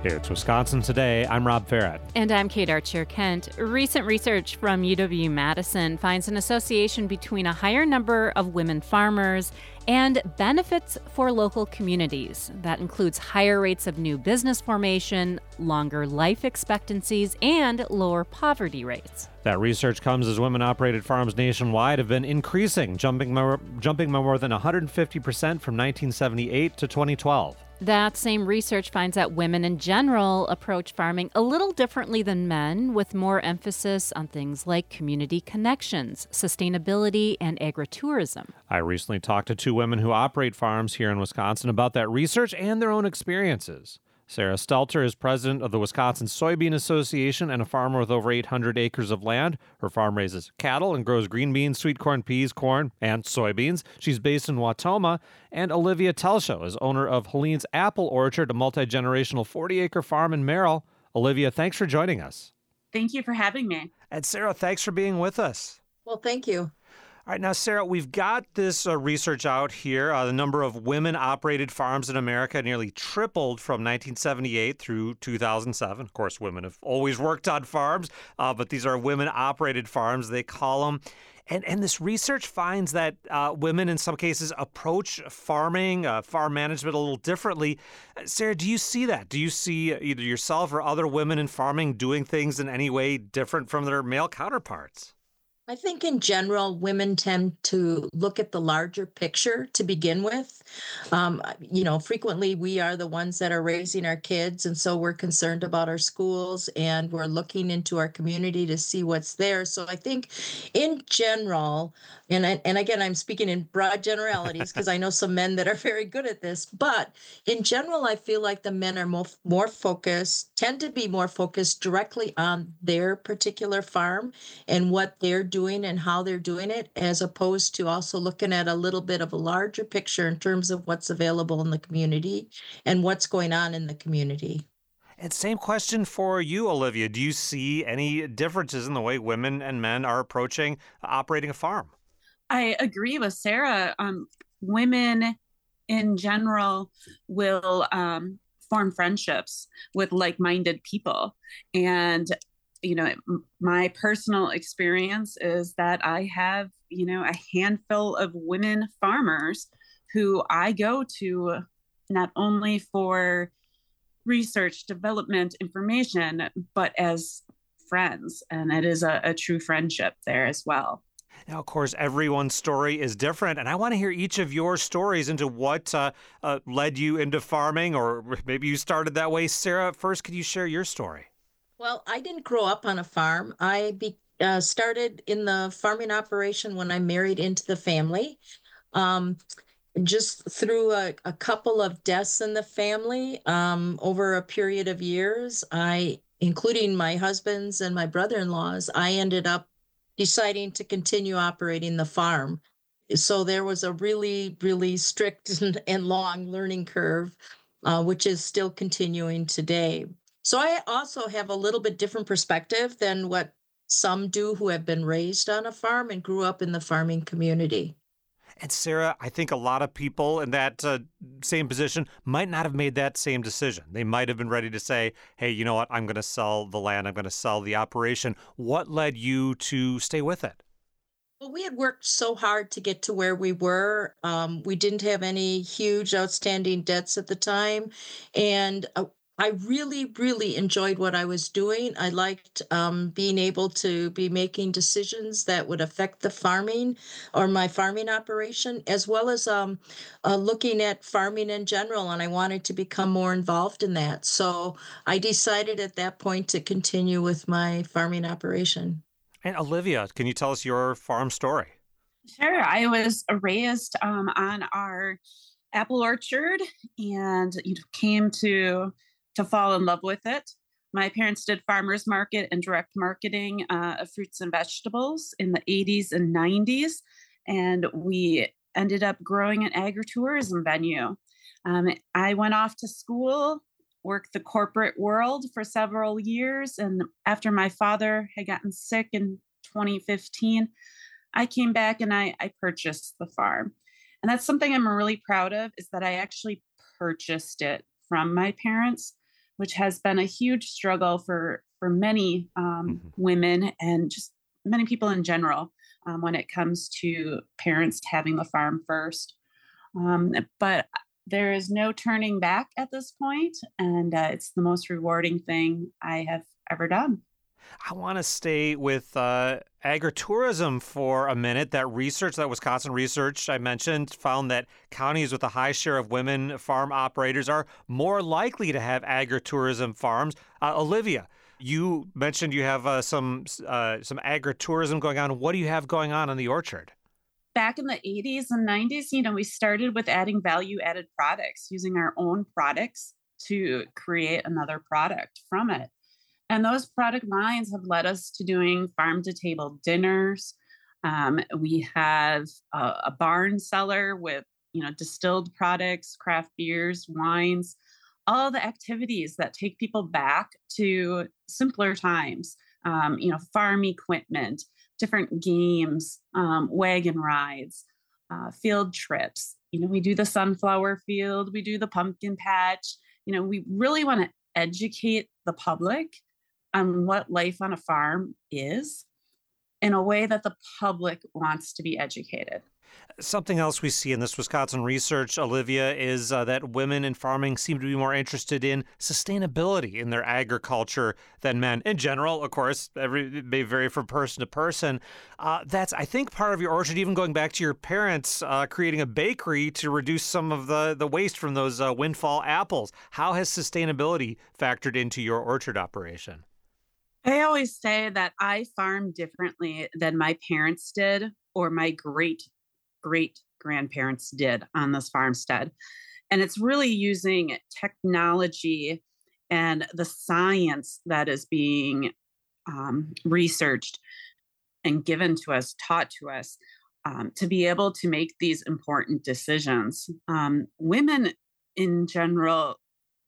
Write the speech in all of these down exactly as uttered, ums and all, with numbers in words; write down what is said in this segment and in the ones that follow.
It's Wisconsin Today. I'm Rob Farrett. And I'm Kate Archer-Kent. Recent research from U W-Madison finds an association between a higher number of women farmers and benefits for local communities. That includes higher rates of new business formation, longer life expectancies, and lower poverty rates. That research comes as women-operated farms nationwide have been increasing, jumping more, jumping by more than one hundred fifty percent from nineteen seventy-eight to twenty twelve. That same research finds that women in general approach farming a little differently than men, with more emphasis on things like community connections, sustainability, and agritourism. I recently talked to two women who operate farms here in Wisconsin about that research and their own experiences. Sarah Stelter is president of the Wisconsin Soybean Association and a farmer with over eight hundred acres of land. Her farm raises cattle and grows green beans, sweet corn, peas, corn, and soybeans. She's based in Wautoma. And Olivia Telshow is owner of Helene's Apple Orchard, a multi-generational forty-acre farm in Merrill. Olivia, thanks for joining us. Thank you for having me. And Sarah, thanks for being with us. Well, thank you. All right, now, Sarah, we've got this uh, research out here. Uh, the number of women-operated farms in America nearly tripled from nineteen seventy-eight through two thousand seven. Of course, women have always worked on farms, uh, but these are women-operated farms, they call them. And and this research finds that uh, women, in some cases, approach farming, uh, farm management a little differently. Uh, Sarah, do you see that? Do you see either yourself or other women in farming doing things in any way different from their male counterparts? I think in general, women tend to look at the larger picture to begin with. Um, you know, frequently we are the ones that are raising our kids, and so we're concerned about our schools and we're looking into our community to see what's there. So I think in general, and I, and again, I'm speaking in broad generalities because I know some men that are very good at this, but in general, I feel like the men are more, more focused, tend to be more focused directly on their particular farm and what they're doing. doing and how they're doing it, as opposed to also looking at a little bit of a larger picture in terms of what's available in the community and what's going on in the community. And same question for you, Olivia. Do you see any differences in the way women and men are approaching operating a farm? I agree with Sarah. Um, women in general will um, form friendships with like-minded people. And you know, my personal experience is that I have, you know, a handful of women farmers who I go to not only for research, development, information, but as friends. And it is a, a true friendship there as well. Now, of course, everyone's story is different, and I want to hear each of your stories into what uh, uh, led you into farming, or maybe you started that way. Sarah, first, could you share your story? Well, I didn't grow up on a farm. I be, uh, started in the farming operation when I married into the family. Um, just through a, a couple of deaths in the family um, over a period of years, I, including my husband's and my brother-in-law's, I ended up deciding to continue operating the farm. So there was a really, really strict and, and long learning curve, uh, which is still continuing today. So I also have a little bit different perspective than what some do who have been raised on a farm and grew up in the farming community. And Sarah, I think a lot of people in that uh, same position might not have made that same decision. They might have been ready to say, hey, you know what, I'm going to sell the land, I'm going to sell the operation. What led you to stay with it? Well, we had worked so hard to get to where we were. Um, we didn't have any huge outstanding debts at the time. And uh, I really, really enjoyed what I was doing. I liked um, being able to be making decisions that would affect the farming or my farming operation, as well as um, uh, looking at farming in general. And I wanted to become more involved in that. So I decided at that point to continue with my farming operation. And Olivia, can you tell us your farm story? Sure. I was raised um, on our apple orchard and you know, came to to fall in love with it. My parents did farmers market and direct marketing uh, of fruits and vegetables in the eighties and nineties. And we ended up growing an agritourism venue. Um, I went off to school, worked the corporate world for several years. And after my father had gotten sick in twenty fifteen, I came back and I, I purchased the farm. And that's something I'm really proud of, is that I actually purchased it from my parents. which has been a huge struggle for for many um, Mhm. women and just many people in general um, when it comes to parents having the farm first. Um, but there is no turning back at this point, and uh, it's the most rewarding thing I have ever done. I want to stay with uh, agritourism for a minute. That research, that Wisconsin research I mentioned, found that counties with a high share of women farm operators are more likely to have agritourism farms. Uh, Olivia, you mentioned you have uh, some uh, some agritourism going on. What do you have going on in the orchard? Back in the eighties and nineties, you know, we started with adding value added products, using our own products to create another product from it. And those product lines have led us to doing farm to table dinners. Um, we have a, a barn cellar with, you know, distilled products, craft beers, wines, all the activities that take people back to simpler times. Um, you know, farm equipment, different games, um, wagon rides, uh, field trips. You know, we do the sunflower field, we do the pumpkin patch. You know, we really want to educate the public on what life on a farm is in a way that the public wants to be educated. Something else we see in this Wisconsin research, Olivia, is uh, that women in farming seem to be more interested in sustainability in their agriculture than men. In general, of course, every, it may vary from person to person. Uh, that's, I think, part of your orchard, even going back to your parents uh, creating a bakery to reduce some of the, the waste from those uh, windfall apples. How has sustainability factored into your orchard operation? I always say that I farm differently than my parents did or my great great grandparents did on this farmstead. And it's really using technology and the science that is being um, researched and given to us, taught to us, um, to be able to make these important decisions. Um, women in general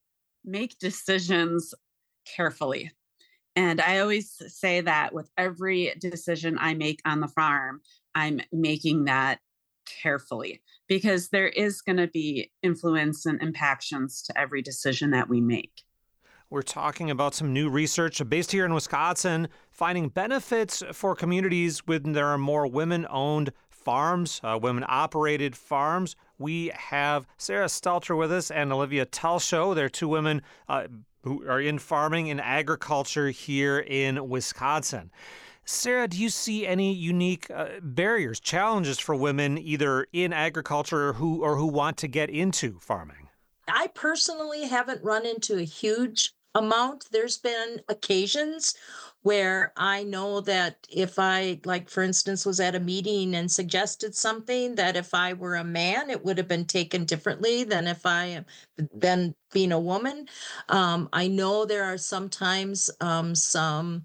make decisions carefully. And I always say that with every decision I make on the farm, I'm making that carefully because there is going to be influence and impactions to every decision that we make. We're talking about some new research based here in Wisconsin, finding benefits for communities when there are more women-owned farms, uh, women-operated farms. We have Sarah Stelter with us and Olivia Telshow. They're two women uh, who are in farming and agriculture here in Wisconsin. Sarah, do you see any unique uh, barriers, challenges for women either in agriculture or who or who want to get into farming? I personally haven't run into a huge amount. There's been occasions where I know that if I, like, for instance, was at a meeting and suggested something, that if I were a man, it would have been taken differently than if I am than being a woman. Um, I know there are sometimes um, some,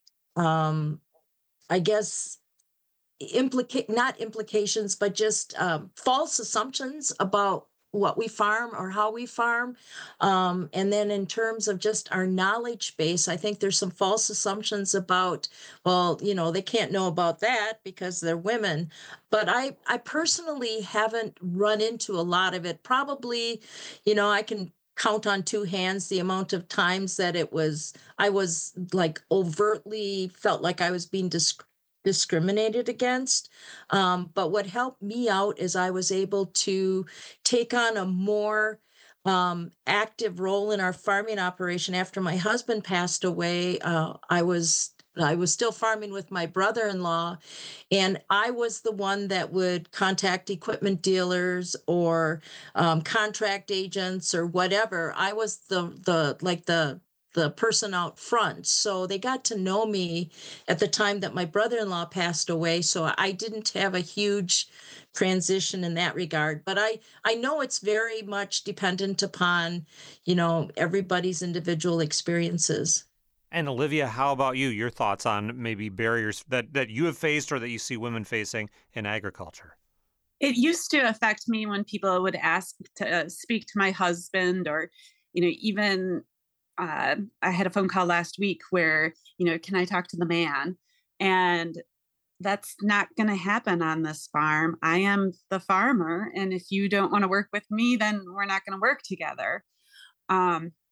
um, I guess, implicate not implications, but just um, false assumptions about what we farm or how we farm. Um, and then in terms of just our knowledge base, I think there's some false assumptions about, well, you know, they can't know about that because they're women. But I, I personally haven't run into a lot of it. Probably, you know, I can count on two hands the amount of times that it was, I was like overtly felt like I was being discriminated discriminated against. Um, but what helped me out is I was able to take on a more um, active role in our farming operation. After my husband passed away, uh, I was I was still farming with my brother-in-law, and I was the one that would contact equipment dealers or um, contract agents or whatever. I was the the like the the person out front. So they got to know me at the time that my brother-in-law passed away. So I didn't have a huge transition in that regard. But I, I know it's very much dependent upon, you know, everybody's individual experiences. And Olivia, how about you? Your thoughts on maybe barriers that, that you have faced or that you see women facing in agriculture? It used to affect me when people would ask to uh, speak to my husband or, you know, even Uh, I had a phone call last week where, you know, can I talk to the man? And that's not going to happen on this farm. I am the farmer. And if you don't want to work with me, then we're not going to work together. Um,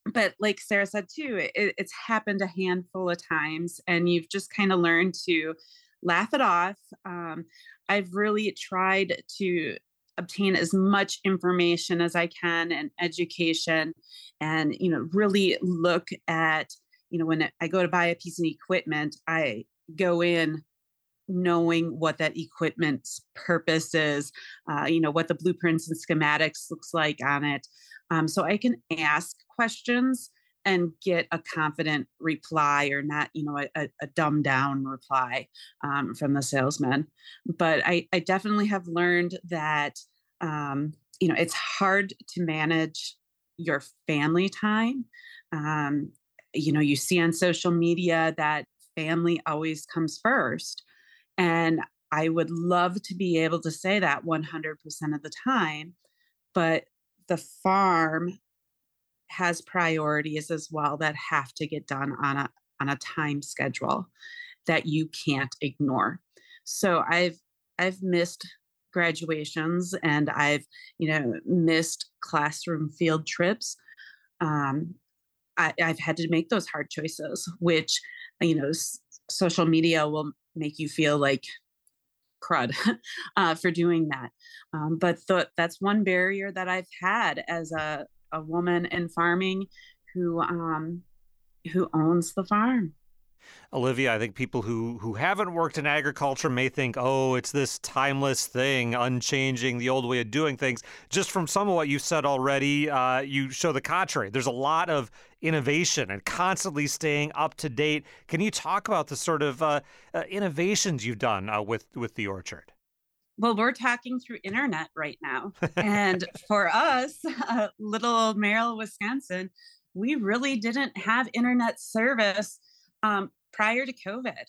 but like Sarah said too, it, it's happened a handful of times, and you've just kind of learned to laugh it off. Um, I've really tried to obtain as much information as I can and education, and you know, really look at, you know, when I go to buy a piece of equipment, I go in knowing what that equipment's purpose is, uh, you know, what the blueprints and schematics looks like on it. Um, so I can ask questions and get a confident reply, or not, you know, a, a dumbed down reply um, from the salesman. But I, I definitely have learned that, um, you know, it's hard to manage your family time. Um, you know, you see on social media that family always comes first. And I would love to be able to say that one hundred percent of the time, but the farm has priorities as well that have to get done on a on a time schedule that you can't ignore. So I've I've missed graduations, and I've, you know, missed classroom field trips. Um, I, I've had to make those hard choices, which, you know, s- social media will make you feel like crud uh, for doing that. Um, but th- that's one barrier that I've had as a, a woman in farming who um, who owns the farm. Olivia, I think people who, who haven't worked in agriculture may think, oh, it's this timeless thing, unchanging, the old way of doing things. Just from some of what you've said already, uh, you show the contrary. There's a lot of innovation and constantly staying up to date. Can you talk about the sort of uh, uh, innovations you've done uh, with, with the orchard? Well, we're talking through internet right now. And for us, uh, little Merrill, Wisconsin, we really didn't have internet service um, prior to COVID.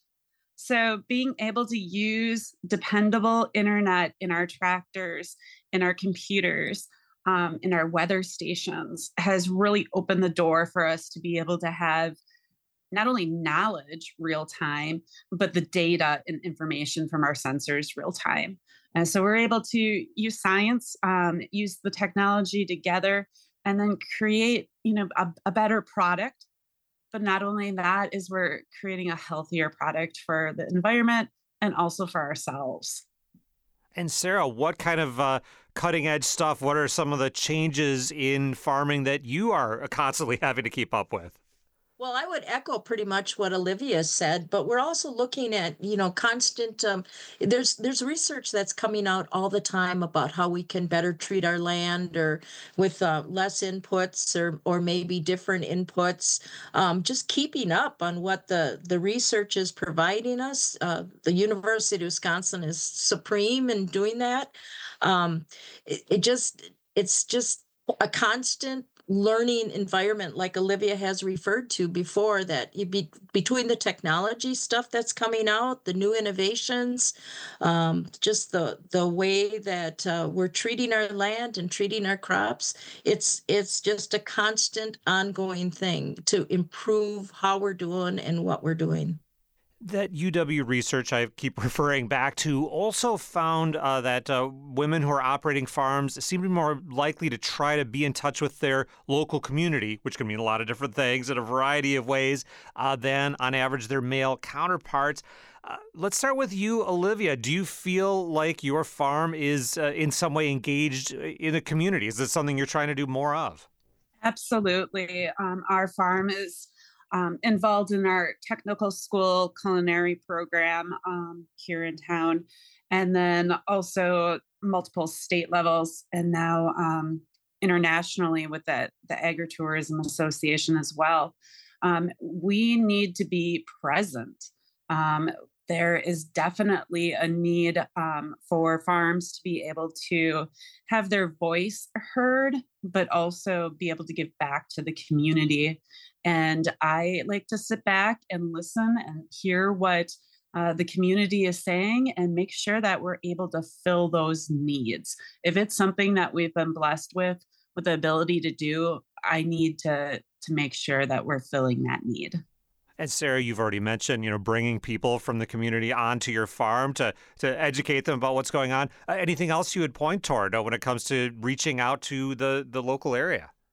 So being able to use dependable internet in our tractors, in our computers, um, in our weather stations has really opened the door for us to be able to have not only knowledge real time, but the data and information from our sensors real time. And so we're able to use science, um, use the technology together, and then create, you know, a, a better product. But not only that, is we're creating a healthier product for the environment and also for ourselves. And Sarah, what kind of uh, cutting edge stuff, what are some of the changes in farming that you are constantly having to keep up with? Well, I would echo pretty much what Olivia said, but we're also looking at, you know, constant, um, there's there's research that's coming out all the time about how we can better treat our land, or with uh, less inputs, or or maybe different inputs. Um, just keeping up on what the, the research is providing us. Uh, the University of Wisconsin is supreme in doing that. Um, it, it just, it's just a constant learning environment, like Olivia has referred to before, that you be between the technology stuff that's coming out, the new innovations, um, just the the way that uh, we're treating our land and treating our crops. It's it's just a constant, ongoing thing to improve how we're doing and what we're doing. That U W research I keep referring back to also found uh, that uh, women who are operating farms seem to be more likely to try to be in touch with their local community, which can mean a lot of different things in a variety of ways, uh, than on average their male counterparts. Uh, let's start with you, Olivia. Do you feel like your farm is uh, in some way engaged in the community? Is this something you're trying to do more of? Absolutely. Um, our farm is um, involved in our technical school culinary program um, here in town, and then also multiple state levels, and now um, internationally with the, the Agritourism Association as well. Um, we need to be present. Um, there is definitely a need um, for farms to be able to have their voice heard, but also be able to give back to the community. And I like to sit back and listen and hear what uh, the community is saying, and make sure that we're able to fill those needs. If it's something that we've been blessed with, with the ability to do, I need to, to make sure that we're filling that need. And Sarah, you've already mentioned, you know, bringing people from the community onto your farm to to educate them about what's going on. Uh, anything else you would point toward uh, when it comes to reaching out to the, the local area? I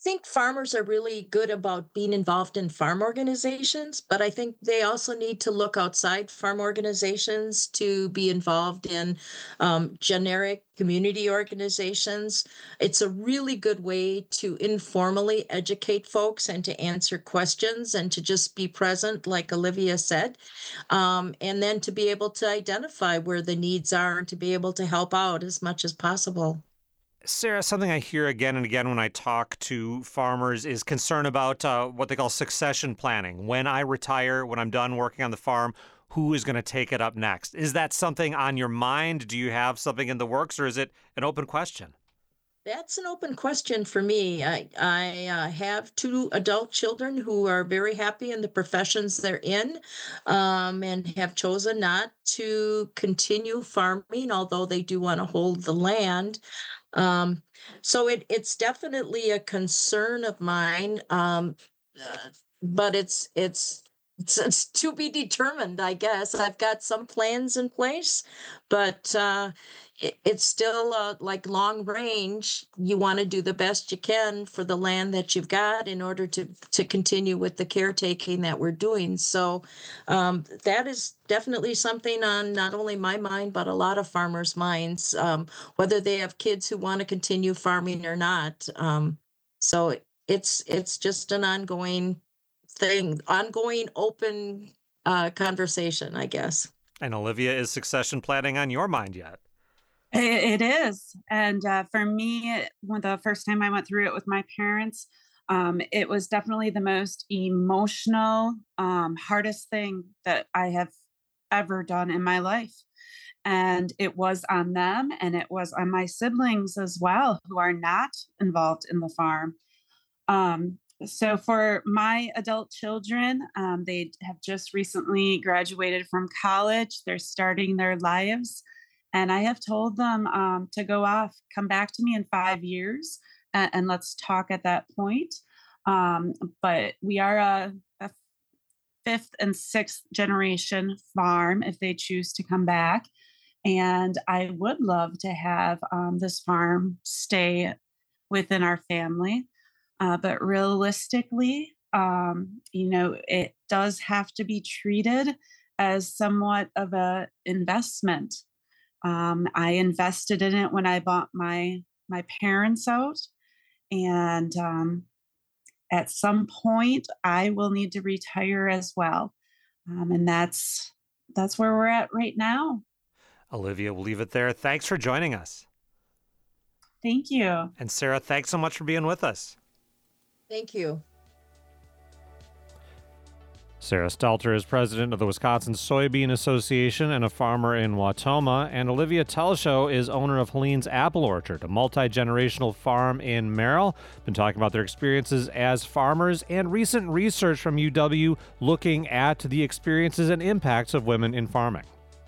think farmers are really good about being involved in farm organizations, but I think they also need to look outside farm organizations to be involved in um, generic community organizations. It's a really good way to informally educate folks and to answer questions and to just be present, like Olivia said, um, and then to be able to identify where the needs are and to be able to help out as much as possible. Sarah, something I hear again and again when I talk to farmers is concern about uh, what they call succession planning. When I retire, when I'm done working on the farm, who is going to take it up next? Is that something on your mind? Do you have something in the works, or is it an open question? That's an open question for me. I, I uh, have two adult children who are very happy in the professions they're in, um, and have chosen not to continue farming, although they do want to hold the land. Um, so it, it's definitely a concern of mine, um, uh, but it's, it's, it's, it's to be determined, I guess. I've got some plans in place, but uh, it, it's still uh, like long range. You want to do the best you can for the land that you've got in order to, to continue with the caretaking that we're doing. So um, that is definitely something on not only my mind, but a lot of farmers' minds, um, whether they have kids who want to continue farming or not. Um, so it's it's just an ongoing thing, ongoing open uh, conversation, I guess. And Olivia, is succession planning on your mind yet? It, it is. And uh, for me, when the first time I went through it with my parents, um, it was definitely the most emotional, um, hardest thing that I have ever done in my life. And it was on them, and it was on my siblings as well, who are not involved in the farm. Um, so for my adult children, um, they have just recently graduated from college. They're starting their lives. And I have told them um, to go off, come back to me in five years, and, and let's talk at that point. Um, but we are a, a fifth and sixth generation farm if they choose to come back. And I would love to have um, this farm stay within our family. Uh, but realistically, um, you know, it does have to be treated as somewhat of a investment. Um, I invested in it when I bought my my parents out, and um, at some point, I will need to retire as well, um, and that's that's where we're at right now. Olivia, we'll leave it there. Thanks for joining us. Thank you. And Sarah, thanks so much for being with us. Thank you. Sarah Stelter is president of the Wisconsin Soybean Association and a farmer in Wautoma. And Olivia Telshow is owner of Helene's Apple Orchard, a multi-generational farm in Merrill. Been talking about their experiences as farmers and recent research from U W looking at the experiences and impacts of women in farming.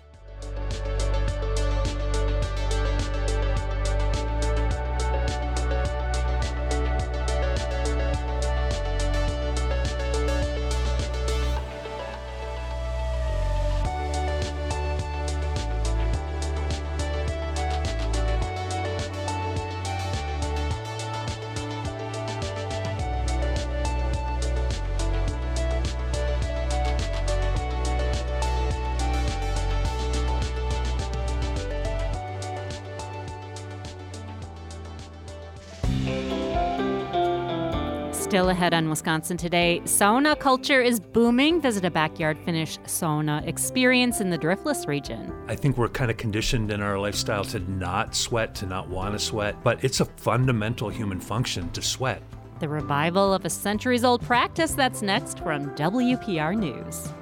Still ahead on Wisconsin Today, sauna culture is booming. Visit a backyard finish sauna experience in the Driftless region. I think we're kind of conditioned in our lifestyle to not sweat, to not want to sweat, but it's a fundamental human function to sweat. The revival of a centuries-old practice, that's next from W P R News.